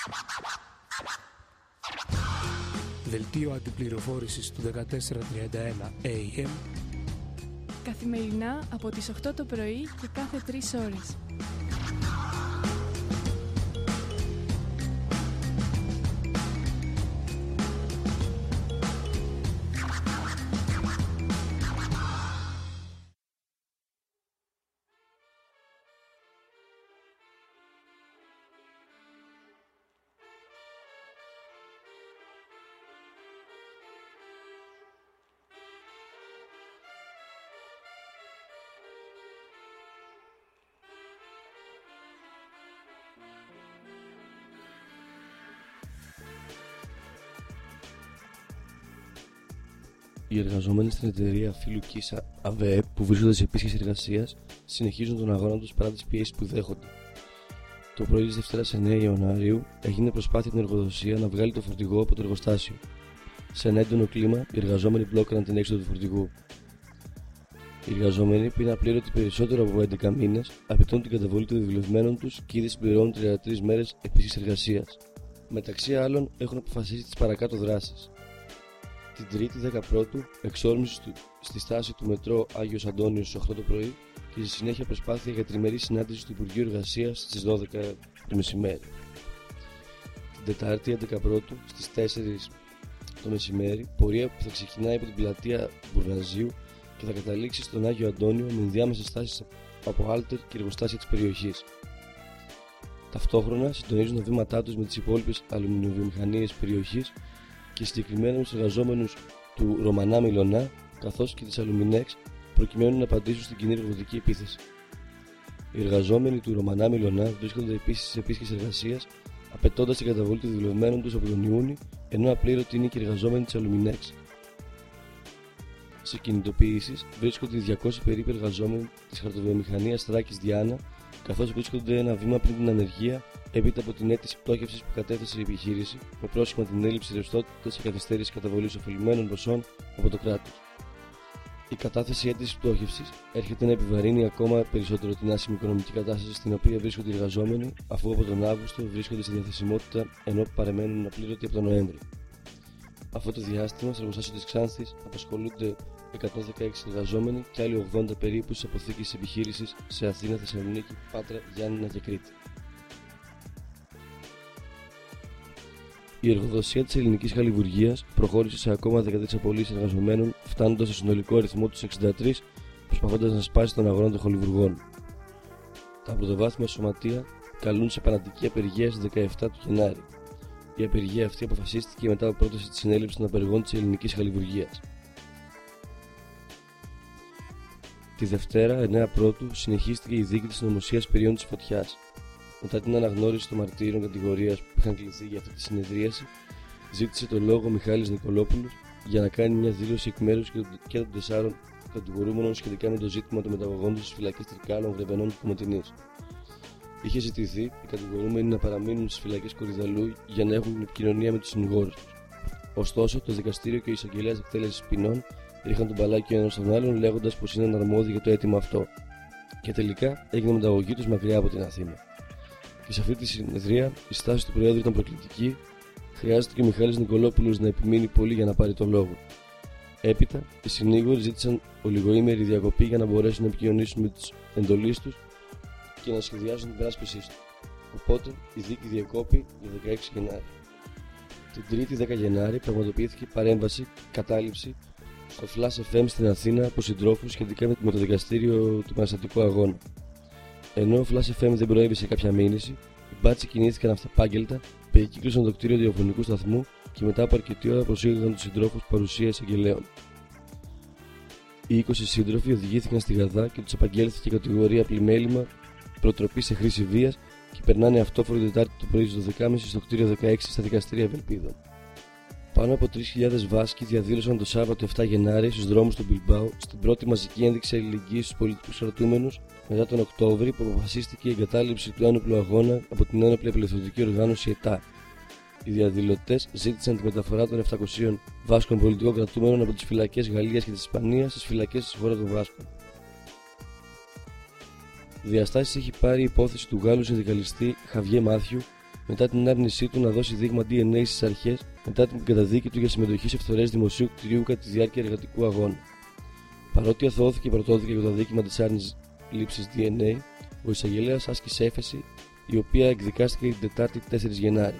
Δελτίο αντιπληροφόρησης του 1431 AM. Καθημερινά από τις 8 το πρωί και κάθε 3 ώρες. Οι εργαζόμενοι στην εταιρεία φύλου Κίσα ΑΒΕ που βρίσκονται σε επίσκεψη εργασίας συνεχίζουν τον αγώνα τους παρά τις πιέσεις που δέχονται. Το πρωί της Δευτέρας 9 Ιανουαρίου έγινε προσπάθεια την εργοδοσία να βγάλει το φορτηγό από το εργοστάσιο. Σε ένα έντονο κλίμα, οι εργαζόμενοι μπλόκαραν την έξοδο του φορτηγού. Οι εργαζόμενοι που είναι απλήρωτοι περισσότερο από 11 μήνες απαιτούν την καταβολή των δουλευμένων τους και ήδη συμπληρώνουν 33 μέρες επίσκεψης εργασίας. Μεταξύ άλλων, έχουν αποφασίσει τις παρακάτω δράσεις. Την Τρίτη 11 εξόρμηση στη στάση του μετρό Άγιος Αντώνιος στις 8 το πρωί και στη συνέχεια προσπάθεια για τριμερή συνάντηση του Υπουργείου Εργασίας στις 12 το μεσημέρι. Την Τετάρτη 11 στις 4 το μεσημέρι, πορεία που θα ξεκινάει από την πλατεία Μπουρναζίου και θα καταλήξει στον Άγιο Αντώνιο με ενδιάμεσες στάσεις από άλτερ και εργοστάσια της περιοχής. Ταυτόχρονα συντονίζουν τα βήματά τους με τις υπόλοιπες αλουμινιοβιομηχανίες περιοχής και συγκεκριμένα με τους εργαζόμενους του Ρωμανά Μιλωνά καθώς και της Αλουμινέξ προκειμένου να απαντήσουν στην κοινή εργοδοτική επίθεση. Οι εργαζόμενοι του Ρωμανά Μιλωνά βρίσκονται επίσης σε επίσκεψη εργασίας απαιτώντας την καταβολή των δουλευμένων τους από τον Ιούνιο, ενώ απλήρωτοι είναι και οι εργαζόμενοι της Αλουμινέξ. Σε κινητοποιήσεις βρίσκονται οι 200 περίπου εργαζόμενοι της χαρτοβιομηχανίας Θράκης Διάνα, καθώς βρίσκονται ένα βήμα πριν την ανεργία έπειτα από την αίτηση πτώχευσης που κατέθεσε η επιχείρηση με πρόσχημα την έλλειψη ρευστότητας και καθυστέρηση καταβολής οφειλουμένων ποσών από το κράτος. Η κατάθεση αίτησης πτώχευσης έρχεται να επιβαρύνει ακόμα περισσότερο την άσχημη οικονομική κατάσταση στην οποία βρίσκονται οι εργαζόμενοι, αφού από τον Αύγουστο βρίσκονται στη διαθεσιμότητα ενώ παρεμένουν απλήρωτοι από τον Νοέμβρη. Αυτό το διάστημα, στο εργοστάσιο της Ξάνθης απασχολούνται 116 εργαζόμενοι και άλλοι 80 περίπου στις αποθήκες της επιχείρησης σε Αθήνα, Θεσσαλονίκη, Πάτρα, Γιάννηνα και Κρήτη. Η εργοδοσία της ελληνικής χαλιβουργίας προχώρησε σε ακόμα 13 απολύσεις εργαζομένων, φτάνοντας στο συνολικό αριθμό τους 63, προσπαθώντας να σπάσει τον αγώνα των χαλιβουργών. Τα πρωτοβάθμια σωματεία καλούν σε πανατική απεργία στις 17 του Γενάρη. Η απεργία αυτή αποφασίστηκε μετά από πρόταση της συνέλευσης των απεργών της ελληνικής χαλιβουργίας. Τη Δευτέρα, 9 Πρώτου, συνεχίστηκε η δίκη της συνωμοσίας Πυριών της Φωτιάς. Μετά την αναγνώριση των μαρτύρων κατηγορίας που είχαν κληθεί για αυτή τη συνεδρίαση, ζήτησε το λόγο ο Μιχάλης Νικολόπουλος για να κάνει μια δήλωση εκ μέρους και των 4 κατηγορούμενων σχετικά με το ζήτημα των μεταγωγών τους στις φυλακές Τρικάλων, Βρεβενών και Κομοτηνής. Είχε ζητηθεί οι κατηγορούμενοι να παραμείνουν στις φυλακές Κορυδαλού για να έχουν την επικοινωνία με τους συνηγόρους τους. Ωστόσο, το δικαστήριο και ο εισαγγελέας εκτέλεσης ποινών ρίχαν τον μπαλάκι ο ένας στον άλλον, λέγοντας πως είναι αναρμόδιοι για το αίτημα αυτό. Και τελικά έγινε μεταγωγή τους μακριά από την Αθήνα. Και σε αυτή τη συνεδρία η στάση του Προέδρου ήταν προκλητική. Χρειάζεται και ο Μιχάλης Νικολόπουλος να επιμείνει πολύ για να πάρει τον λόγο. Έπειτα, οι συνήγοροι ζήτησαν ολιγοήμερη διακοπή για να μπορέσουν να επικοινωνήσουν με τους εντολείς τους και να σχεδιάσουν την περάσπισή του. Οπότε η δίκη διακόπη για 16 Γενάρη. Την Τρίτη 10 Γενάρη πραγματοποιήθηκε παρέμβαση, κατάληψη στο Flash FM στην Αθήνα από συντρόφους σχετικά με το δικαστήριο του Επαναστατικού Αγώνα. Ενώ ο Flash FM δεν προέβη σε κάποια μήνυση, οι μπάτσοι κινήθηκαν αυταπάγγελτα, περικύκλωσαν το κτίριο διαφωνικού σταθμού και μετά από αρκετή ώρα προσήγαγαν τους συντρόφους παρουσία εισαγγελέων. Οι 20 σύντροφοι οδηγήθηκαν στη Γαδά και τους απαγγέλθηκε κατηγορία πλημέλημα, προτροπή σε χρήση βίας και περνάνε αυτόφορο την Τετάρτη το πρωί στις 12.30 στο κτίριο 16 στα δικαστήρια Ευελπίδων. Πάνω από 3.000 Βάσκοι διαδήλωσαν το Σάββατο 7 Γενάρη στους δρόμους του Μπιλμπάου στην πρώτη μαζική ένδειξη αλληλεγγύης στους πολιτικούς κρατούμενους μετά τον Οκτώβρη που αποφασίστηκε η εγκατάλειψη του ένοπλου αγώνα από την ένοπλη απελευθερωτική οργάνωση ΕΤΑ. Οι διαδηλωτές ζήτησαν τη μεταφορά των 700 Βάσκων πολιτικών κρατούμενων από τις φυλακές Γαλλίας και της Ισπανίας στις φυλακές της χώρας των Βάσκων. Διαστάσεις έχει πάρει η υπόθεση του Γάλλου συνδικαλιστή Χαβιέ Μάθιου, μετά την άρνησή του να δώσει δείγμα DNA στις αρχές, μετά την καταδίκη του για συμμετοχή σε φθορές δημοσίου κτηρίου κατά τη διάρκεια εργατικού αγώνα. Παρότι αθωώθηκε και πρωτώθηκε για το αδίκημα της άρνησης λήψης DNA, ο εισαγγελέας άσκησε έφεση, η οποία εκδικάστηκε την Τετάρτη 4 Γενάρη.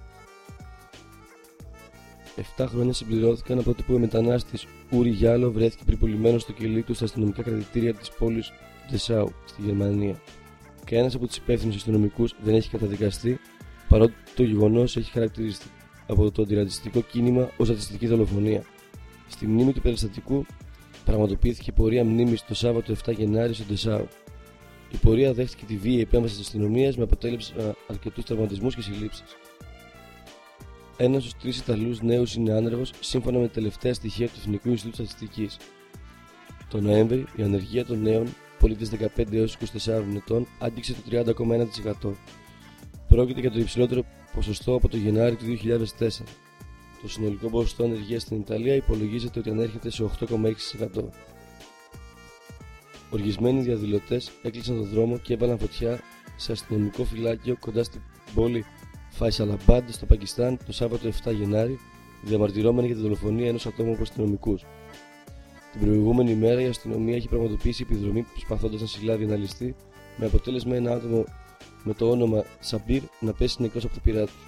7 χρόνια συμπληρώθηκαν από τότε που ο μετανάστης Ούρι Γιάλο βρέθηκε περιπολιμένος στο κελί του στα αστυνομικά κρατητήρια της πόλης Ντεσάου στη Γερμανία. Κανένας από τους υπεύθυνους αστυνομικούς δεν έχει καταδικαστεί, παρότι το γεγονός έχει χαρακτηριστεί από το αντιρατσιστικό κίνημα ως ρατσιστική δολοφονία. Στη μνήμη του περιστατικού πραγματοποιήθηκε πορεία μνήμης το Σάββατο 7 Γενάρη στο Ντεσάου. Η πορεία δέχτηκε τη βίαιη επέμβαση της αστυνομίας με αποτέλεσμα αρκετούς τραυματισμούς και συλλήψεις. Ένας στους 3 Ιταλούς νέους είναι άνεργος, σύμφωνα με τα τελευταία στοιχεία του Εθνικού Ινστιτούτου Στατιστικής. Το Νοέμβρη, η ανεργία των νέων, πολίτες 15 έως 24 ετών, άγγιξε το 30,1%. Πρόκειται για το υψηλότερο ποσοστό από το Γενάρη του 2004. Το συνολικό ποσοστό ανεργίας στην Ιταλία υπολογίζεται ότι ανέρχεται σε 8,6%. Οργισμένοι διαδηλωτές έκλεισαν τον δρόμο και έβαλαν φωτιά σε αστυνομικό φυλάκιο κοντά στην πόλη Φαϊσαλαμπάντ στο Πακιστάν το Σάββατο 7 Γενάρη, διαμαρτυρώμενοι για τη δολοφονία ενός ατόμου από αστυνομικούς. Την προηγούμενη ημέρα η αστυνομία έχει πραγματοποιήσει επιδρομή προσπαθώντας να συλλάβει ένα ληστή, με αποτέλεσμα ένα άτομο με το όνομα Σαμπίρ να πέσει νεκρός από τα πυρά του.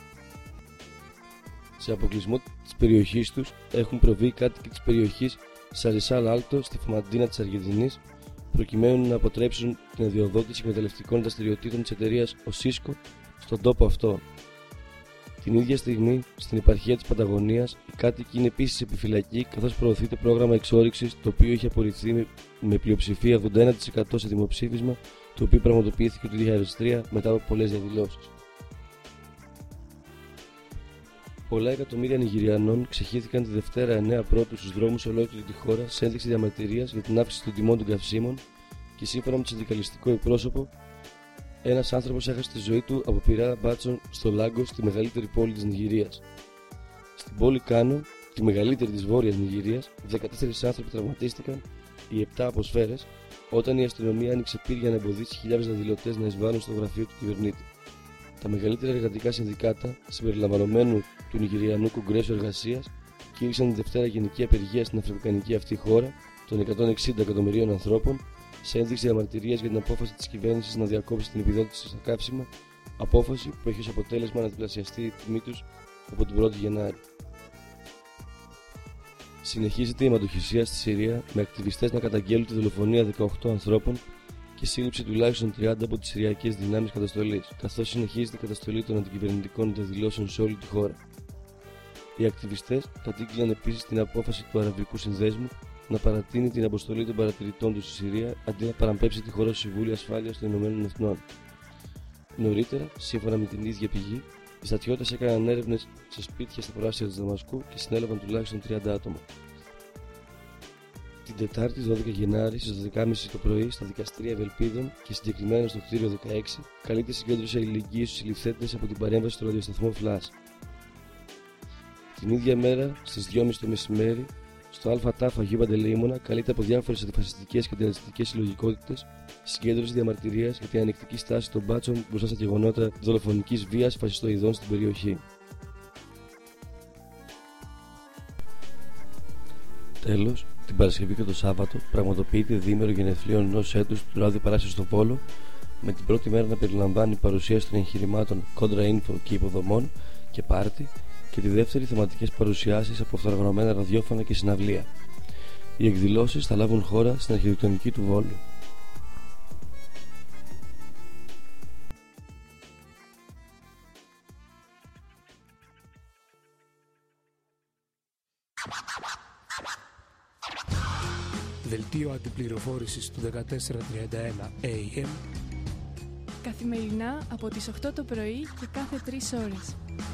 Σε αποκλεισμό της περιοχής τους έχουν προβεί οι κάτοικοι της περιοχής Σαρισάλ Άλτο στη Φομαντίνα της Αργεντινής, προκειμένου να αποτρέψουν την αδειοδότηση εκμεταλλευτικών δραστηριοτήτων της εταιρείας Οσίσκο στον τόπο αυτό. Την ίδια στιγμή, στην επαρχία της Παταγωνίας, οι κάτοικοι είναι επίσης επιφυλακοί, καθώς προωθείται πρόγραμμα εξόρυξης, το οποίο είχε απορριφθεί με πλειοψηφία 81% σε δημοψήφισμα, το οποίο πραγματοποιήθηκε το 2003 μετά από πολλές διαδηλώσεις. Πολλά εκατομμύρια Νιγηριανών ξεχύθηκαν τη Δευτέρα 9 Πρώτου στους δρόμους σε ολόκληρη τη χώρα σε ένδειξη διαμαρτυρίας για την αύξηση των τιμών των καυσίμων και σύμφωνα με το συνδικαλιστικό εκπρόσωπο, ένας άνθρωπος έχασε τη ζωή του από πυρά μπάτσων στο Λάγκο, στη μεγαλύτερη πόλη της Νιγηρίας. Στην πόλη Κάνο, τη μεγαλύτερη της βόρειας Νιγηρίας, 14 άνθρωποι τραυματίστηκαν, οι 7 από σφαίρες, όταν η αστυνομία άνοιξε πυρ για να εμποδίσει χιλιάδες διαδηλωτές να εισβάλλουν στο γραφείο του κυβερνήτη. Τα μεγαλύτερα εργατικά συνδικάτα, συμπεριλαμβανομένου του Νιγηριανού Κογκρέσου Εργασίας, κήρυξαν τη Δευτέρα γενική απεργία στην αφρικανική αυτή χώρα των 160 εκατομμυρίων ανθρώπων, σε ένδειξη διαμαρτυρίας για την απόφαση της κυβέρνησης να διακόψει την επιδότηση στα καύσιμα, απόφαση που έχει ως αποτέλεσμα να διπλασιαστεί η τιμή τους από την 1η Γενάρη. Συνεχίζεται η αιματοχυσία στη Συρία, με ακτιβιστές να καταγγέλουν τη δολοφονία 18 ανθρώπων και σύλληψη τουλάχιστον 30 από τις Συριακές δυνάμεις καταστολής, καθώς συνεχίζεται η καταστολή των αντικυβερνητικών διαδηλώσεων σε όλη τη χώρα. Οι ακτιβιστές κατήγγειλαν επίσης την απόφαση του Αραβικού Συνδέσμου να παρατείνει την αποστολή των παρατηρητών του στη Συρία αντί να παραμπέψει τη χώρα στο Συμβούλιο Ασφάλειας των Ηνωμένων Εθνών. Νωρίτερα, σύμφωνα με την ίδια πηγή, οι στρατιώτες έκαναν έρευνες σε σπίτια στα προάστια της Δαμασκού και συνέλαβαν τουλάχιστον 30 άτομα. Την Τετάρτη 12 Γενάρη στις 12.30 το πρωί στα δικαστήρια Ευελπίδων και συγκεκριμένα στο κτίριο 16 καλείται συγκέντρωση αλληλεγγύης στους συλληφθέντες από την παρέμβαση στο ραδιοσταθμό Φλάς. Την ίδια μέρα στις 2.30 το μεσημέρι στο ΑΤΑΦ Αγίου Παντελεήμωνα καλείται από διάφορες αντιφασιστικές και αντιρατσιστικές συλλογικότητες συγκέντρωση διαμαρτυρίας για την ανεκτική στάση των μπάτσων μπροστά στα γεγονότα δολοφονικής βίας φασιστοειδών στην περιοχή. Τέλος, την Παρασκευή και το Σάββατο πραγματοποιείται διήμερο γενεθλίων ενός έτους του ραδιοπαράστασης στο Πόλο, με την πρώτη μέρα να περιλαμβάνει παρουσίαση των εγχειρημάτων κόντρα info και υποδομών και πάρτι, και τη δεύτερη θεματικές παρουσιάσεις από φθοργανωμένα ραδιόφωνα και συναυλία. Οι εκδηλώσεις θα λάβουν χώρα στην αρχιτεκτονική του Βόλου. Δελτίο αντιπληροφόρησης του 1431 AM. Καθημερινά από τις 8 το πρωί και κάθε 3 ώρες.